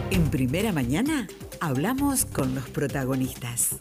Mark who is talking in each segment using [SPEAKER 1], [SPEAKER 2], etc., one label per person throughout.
[SPEAKER 1] En Primera Mañana hablamos con los protagonistas.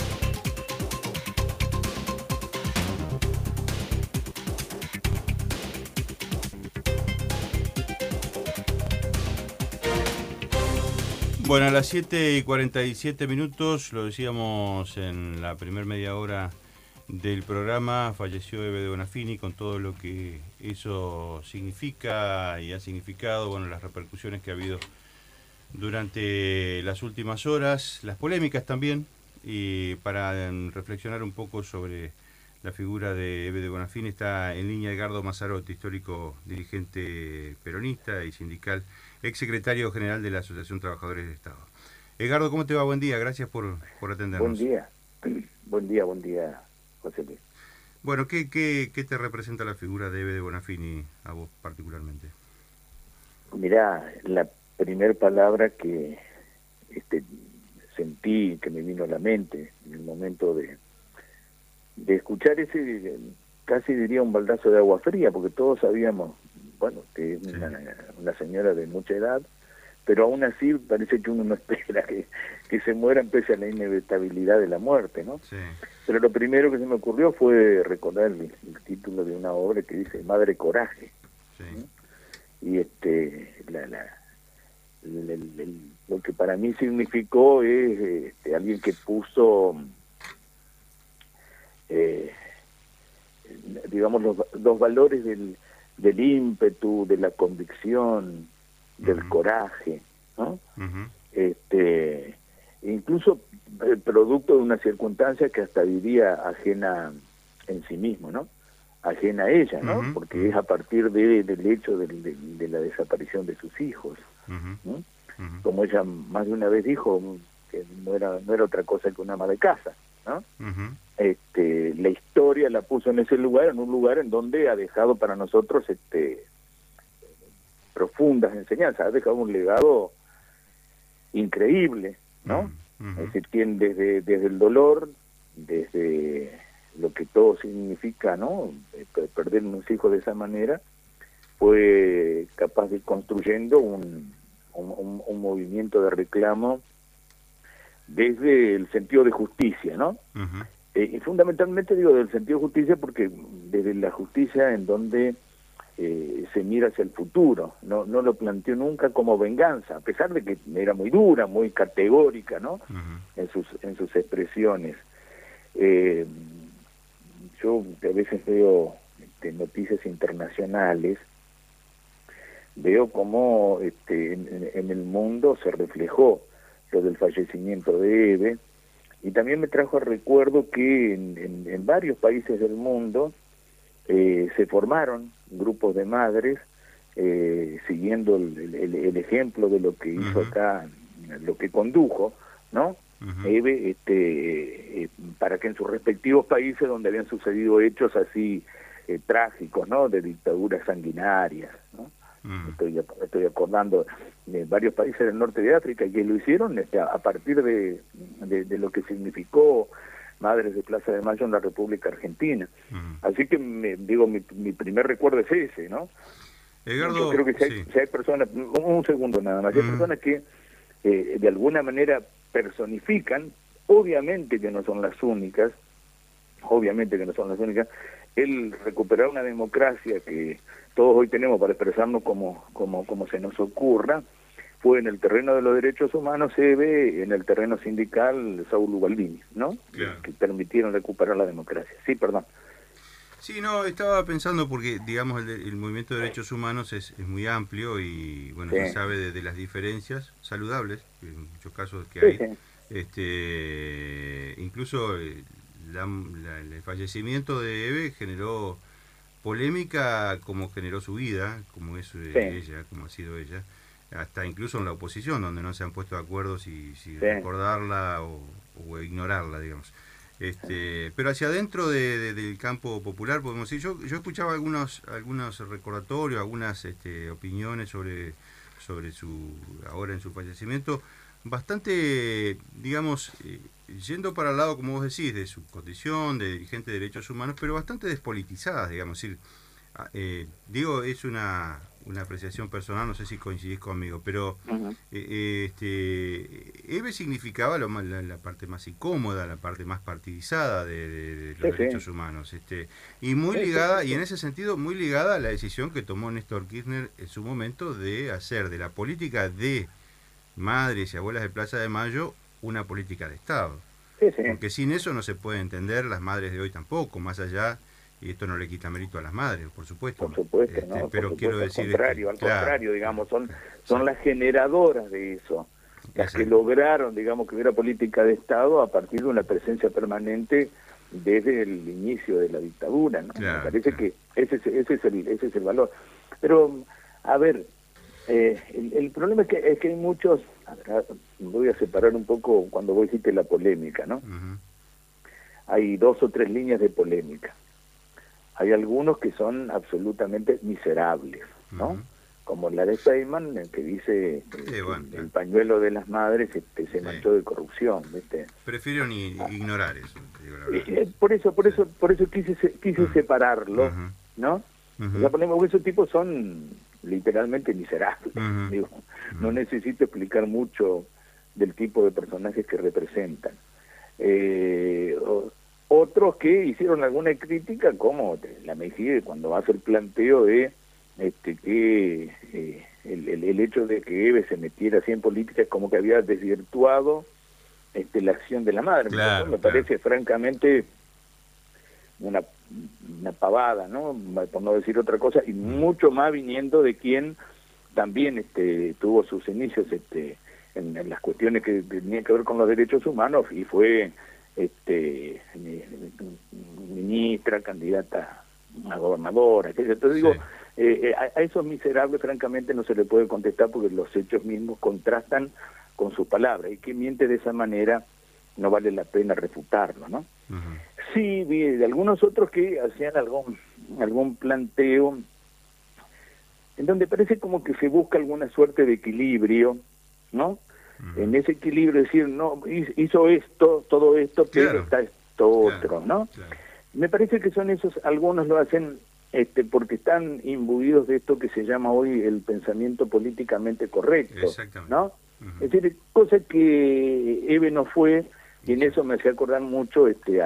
[SPEAKER 2] Bueno, a las 7:47, lo decíamos en la primer media hora del programa, falleció Eve de Bonafini, con todo lo que eso significa y ha significado, bueno, las repercusiones que ha habido durante las últimas horas, las polémicas también, y para reflexionar un poco sobre la figura de Eve de Bonafini está en línea Edgardo Mazzarotti, histórico dirigente peronista y sindical, exsecretario general de la Asociación Trabajadores del Estado. Edgardo, ¿cómo te va? Buen día, gracias por atendernos.
[SPEAKER 3] Buen día, José Luis.
[SPEAKER 2] Bueno, ¿qué te representa la figura de Eve de Bonafini a vos particularmente?
[SPEAKER 3] Mirá, la primer palabra que sentí, que me vino a la mente en el momento de escuchar ese, casi diría un baldazo de agua fría, porque todos sabíamos, bueno, que es una señora de mucha edad, pero aún así parece que uno no espera que se mueran pese a la inevitabilidad de la muerte, ¿no? Sí. Pero lo primero que se me ocurrió fue recordar el título de una obra que dice Madre Coraje. Sí. ¿No? Y lo que para mí significó es alguien que puso, digamos, los valores del ímpetu, de la convicción, del coraje, ¿no? Incluso el producto de una circunstancia que hasta diría ajena en sí mismo, ¿no? Ajena a ella, ¿no? Porque es a partir del hecho de la desaparición de sus hijos, ¿no? Como ella más de una vez dijo, que no era otra cosa que una ama de casa, ¿no? La historia la puso en ese lugar, en un lugar en donde ha dejado para nosotros profundas enseñanzas, ha dejado un legado increíble, ¿no? Es decir, desde el dolor, desde lo que todo significa, ¿no? Perder unos hijos de esa manera, fue capaz de ir construyendo un movimiento de reclamo desde el sentido de justicia, ¿no? Y fundamentalmente digo del sentido de justicia porque desde la justicia en donde se mira hacia el futuro, no lo planteó nunca como venganza, a pesar de que era muy dura, muy categórica, ¿no? En sus expresiones. Yo a veces veo noticias internacionales, veo cómo en el mundo se reflejó lo del fallecimiento de Eve, y también me trajo a recuerdo que en varios países del mundo se formaron grupos de madres siguiendo el ejemplo de lo que hizo acá, lo que condujo, ¿no? Eve, para que en sus respectivos países donde habían sucedido hechos así trágicos, ¿no? De dictaduras sanguinarias, ¿no? Estoy acordando de varios países del norte de África que lo hicieron a partir de lo que significó Madres de Plaza de Mayo en la República Argentina. Así que mi primer recuerdo es ese, ¿no?
[SPEAKER 2] Edgardo,
[SPEAKER 3] yo creo que si hay personas, un segundo nada más, hay personas que de alguna manera personifican, obviamente que no son las únicas, el recuperar una democracia que todos hoy tenemos para expresarnos como se nos ocurra, fue en el terreno de los derechos humanos Eve, en el terreno sindical Saúl Ubaldini, ¿no? Claro. Que permitieron recuperar la democracia. Sí, perdón.
[SPEAKER 2] Sí, no, estaba pensando porque, digamos, el movimiento de derechos humanos es muy amplio y, bueno, se sabe de las diferencias saludables, en muchos casos que hay. Incluso el fallecimiento de Eve generó polémica como generó su vida, como es ella, como ha sido ella, hasta incluso en la oposición, donde no se han puesto de acuerdo si recordarla o ignorarla, digamos. Pero hacia adentro del campo popular, podemos decir, yo escuchaba algunos recordatorios, algunas opiniones sobre ahora en su fallecimiento, bastante, digamos, yendo para el lado, como vos decís, de su condición de dirigente de derechos humanos, pero bastante despolitizadas, digamos, es decir, digo, es una apreciación personal, no sé si coincidís conmigo, pero EVE significaba la parte más incómoda, la parte más partidizada de los derechos humanos, y muy ligada, y en ese sentido muy ligada a la decisión que tomó Néstor Kirchner en su momento de hacer de la política de madres y abuelas de Plaza de Mayo una política de Estado. Porque sin eso no se puede entender las madres de hoy tampoco, más allá. Y esto no le quita mérito a las madres, por supuesto.
[SPEAKER 3] Por supuesto, ¿no?
[SPEAKER 2] Pero
[SPEAKER 3] por
[SPEAKER 2] quiero
[SPEAKER 3] supuesto,
[SPEAKER 2] decir...
[SPEAKER 3] al contrario, digamos, son las generadoras de eso, las que lograron, digamos, que hubiera política de Estado a partir de una presencia permanente desde el inicio de la dictadura, ¿no? Me parece que ese es el valor. Pero, a ver, el problema es que hay muchos... Voy a separar un poco cuando vos dijiste la polémica, ¿no? Hay 2 o 3 líneas de polémica. Hay algunos que son absolutamente miserables, ¿no? Como la de Feynman, el que dice el pañuelo de las madres se manchó de corrupción, ¿viste?
[SPEAKER 2] Prefiero ignorar eso, digo la verdad.
[SPEAKER 3] Por eso quise separarlo, ¿no? Porque esos tipos son literalmente miserables, digo. No necesito explicar mucho del tipo de personajes que representan. Otros que hicieron alguna crítica, como la Mejía, cuando hace el planteo de que el hecho de que EVE se metiera así en política es como que había desvirtuado la acción de la madre. Me parece francamente una pavada, ¿no? Por no decir otra cosa, y mucho más viniendo de quien también tuvo sus inicios en las cuestiones que tenían que ver con los derechos humanos y fue ministra, candidata a gobernadora, entonces digo, a esos miserables francamente no se le puede contestar porque los hechos mismos contrastan con sus palabras, y que miente de esa manera no vale la pena refutarlo, ¿no? Sí, vi de algunos otros que hacían algún planteo en donde parece como que se busca alguna suerte de equilibrio, ¿no? En ese equilibrio decir, no, hizo esto, todo esto, pero está esto otro, ¿no? Me parece que son esos, algunos lo hacen porque están imbuidos de esto que se llama hoy el pensamiento políticamente correcto, ¿no? Es decir, cosa que EVE no fue, y en eso me hacía acordar mucho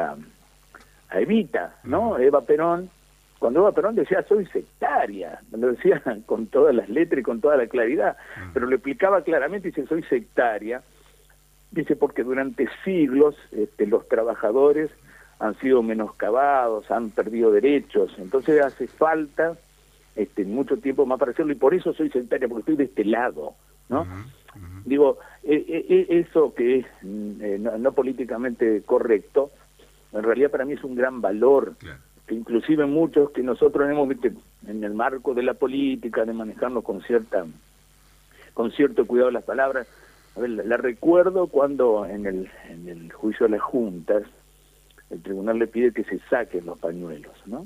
[SPEAKER 3] a Evita, ¿no? Eva Perón, cuando Eva Perón decía soy sectaria, lo decía con todas las letras y con toda la claridad, pero lo explicaba claramente, dice soy sectaria, dice porque durante siglos los trabajadores han sido menoscabados, han perdido derechos, entonces hace falta mucho tiempo más para hacerlo, y por eso soy sectaria, porque estoy de este lado, ¿no? Digo, eso que es no políticamente correcto, en realidad para mí es un gran valor, que inclusive muchos que nosotros hemos visto en el marco de la política, de manejarnos con cierto cuidado las palabras. A ver, la recuerdo cuando en el juicio de las juntas, el tribunal le pide que se saquen los pañuelos, ¿no?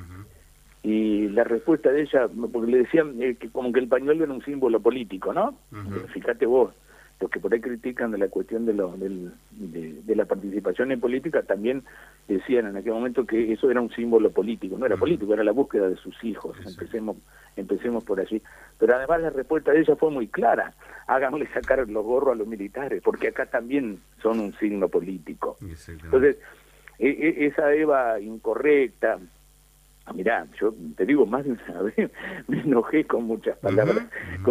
[SPEAKER 3] Y la respuesta de ella, porque le decían que como que el pañuelo era un símbolo político, ¿no? Fíjate vos, los que por ahí critican de la cuestión de la participación en política también decían en aquel momento que eso era un símbolo político, no era político, era la búsqueda de sus hijos. Empecemos por allí. Pero además la respuesta de ella fue muy clara: háganle sacar los gorros a los militares, porque acá también son un signo político. Entonces, esa Eva incorrecta, mirá, yo te digo más de una vez, me enojé con muchas palabras,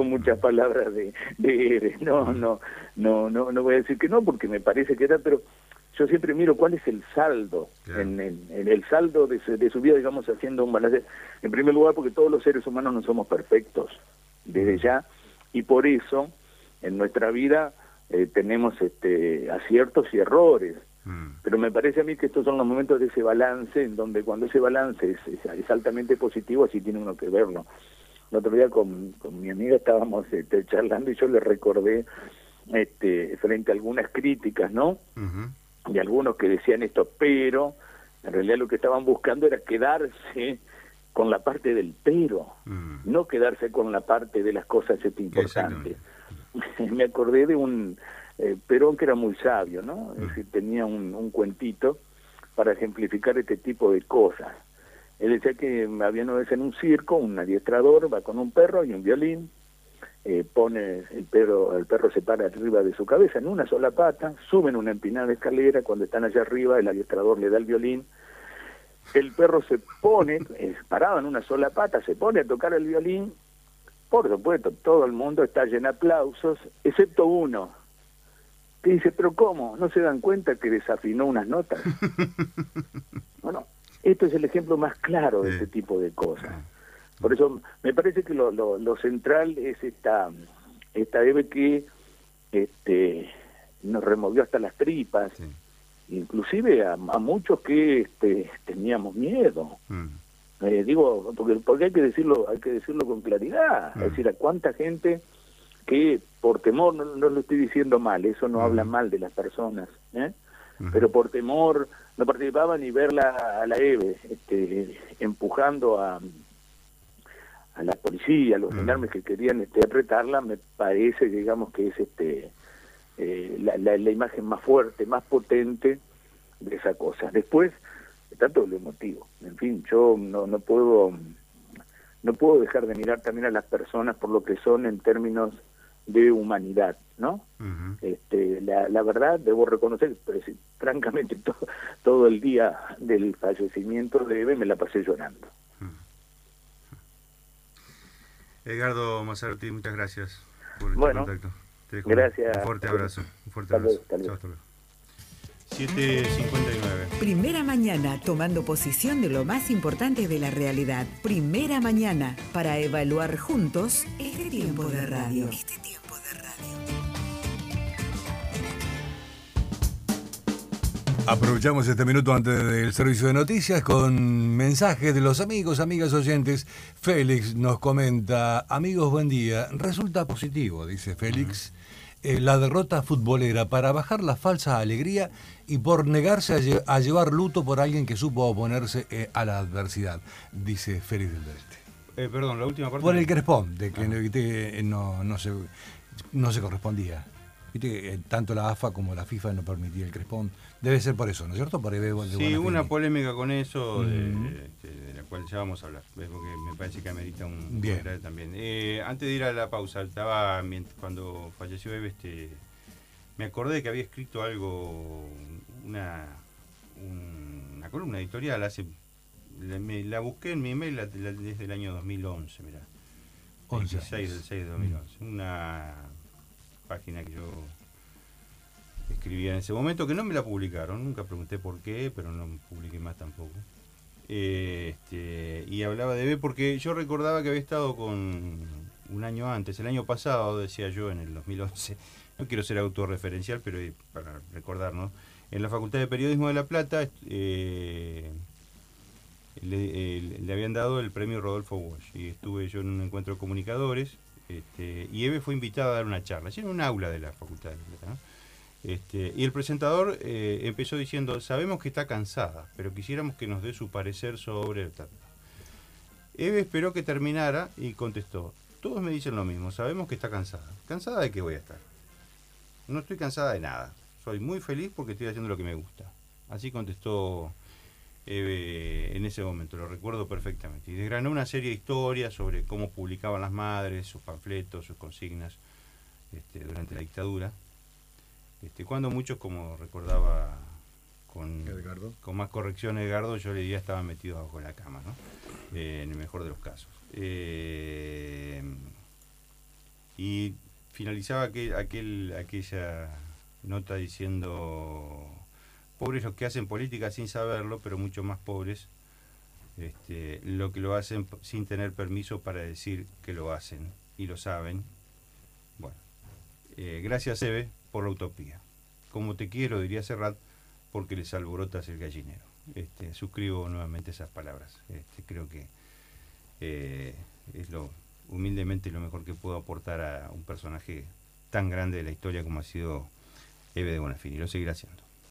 [SPEAKER 3] de Eres. No voy a decir que no, porque me parece que era, pero yo siempre miro cuál es el saldo, en el saldo de su vida, digamos, haciendo un balance. En primer lugar, porque todos los seres humanos no somos perfectos, desde ya, y por eso, en nuestra vida, tenemos aciertos y errores. Pero me parece a mí que estos son los momentos de ese balance, en donde cuando ese balance es altamente positivo, así tiene uno que verlo. El otro día con mi amiga estábamos charlando y yo le recordé frente a algunas críticas, ¿no? Y algunos que decían esto, pero en realidad lo que estaban buscando era quedarse con la parte del pero, no quedarse con la parte de las cosas importantes. Me acordé de un Perón que era muy sabio, ¿no? Es decir, tenía un cuentito para ejemplificar este tipo de cosas. Él decía que había una vez en un circo, un adiestrador va con un perro y un violín, pone el perro se para arriba de su cabeza en una sola pata, suben una empinada escalera, cuando están allá arriba el adiestrador le da el violín, el perro se pone, parado en una sola pata, se pone a tocar el violín, por supuesto, todo el mundo está lleno de aplausos, excepto uno, que dice, pero ¿cómo? ¿No se dan cuenta que desafinó unas notas? Bueno, esto es el ejemplo más claro de este tipo de cosas. Por eso me parece que lo central es esta Eve que nos removió hasta las tripas, sí. Inclusive a muchos que teníamos miedo. Digo, porque hay que decirlo con claridad, es decir, a cuánta gente que por temor, no lo estoy diciendo mal, eso no habla mal de las personas, pero por temor no participaban y verla a la Eve empujando a la policía, a los gendarmes que querían apretarla, me parece, digamos, que es la imagen más fuerte, más potente de esa cosa. Después está todo lo emotivo. En fin, yo no puedo dejar de mirar también a las personas por lo que son en términos de humanidad, ¿no? La verdad, debo reconocer, pero francamente todo el día del fallecimiento de Eve me la pasé llorando.
[SPEAKER 2] Edgardo Mazzarotti, muchas gracias por este contacto. Te dejo
[SPEAKER 3] gracias.
[SPEAKER 2] Un fuerte abrazo. Chao, hasta luego. 7:59.
[SPEAKER 1] Primera mañana, tomando posición de lo más importante de la realidad. Primera mañana, para evaluar juntos este tiempo de radio.
[SPEAKER 4] Aprovechamos este minuto antes del servicio de noticias con mensajes de los amigos, amigas oyentes. Félix nos comenta, amigos, buen día. Resulta positivo, dice Félix, la derrota futbolera para bajar la falsa alegría y por negarse a llevar luto por alguien que supo oponerse a la adversidad, dice Félix del Este.
[SPEAKER 2] Perdón, la última parte.
[SPEAKER 4] Por el Crespón, de que no se correspondía. Viste que tanto la AFA como la FIFA no permitía el Crespón. Debe ser por eso, ¿no es cierto?
[SPEAKER 2] Sí, hubo una polémica con eso, de la cual ya vamos a hablar, porque me parece que amerita un comentario también. Antes de ir a la pausa, cuando falleció Eve, me acordé que había escrito algo, una columna editorial, la busqué en mi email desde el año 2011, mirá. 16 del 6 de 2011. Una página que yo escribía en ese momento, que no me la publicaron, nunca pregunté por qué, pero no publiqué más tampoco. Y hablaba de Eve porque yo recordaba que había estado con un año antes, el año pasado, decía yo, en el 2011, no quiero ser autorreferencial, pero para recordarnos, en la Facultad de Periodismo de La Plata le habían dado el premio Rodolfo Walsh, y estuve yo en un encuentro de comunicadores, y Eve fue invitada a dar una charla, en un aula de la Facultad de La Plata, ¿no? Y el presentador empezó diciendo, sabemos que está cansada, pero quisiéramos que nos dé su parecer sobre el tema. Eve esperó que terminara y contestó, todos me dicen lo mismo, sabemos que está cansada. ¿Cansada de qué voy a estar? No estoy cansada de nada, soy muy feliz porque estoy haciendo lo que me gusta. Así contestó Eve en ese momento, lo recuerdo perfectamente. Y desgranó una serie de historias sobre cómo publicaban las madres, sus panfletos, sus consignas durante la dictadura. Cuando muchos, como recordaba con más corrección Edgardo, yo le diría estaban metidos abajo de la cama, ¿no? En el mejor de los casos. Y finalizaba aquella nota diciendo, pobres los que hacen política sin saberlo, pero mucho más pobres lo que lo hacen sin tener permiso para decir que lo hacen y lo saben. Bueno, gracias Eve por la utopía. Como te quiero, diría Serrat, porque les alborotas el gallinero. Suscribo nuevamente esas palabras. Creo que es humildemente lo mejor que puedo aportar a un personaje tan grande de la historia como ha sido Eve de Bonafini. Lo seguirá haciendo.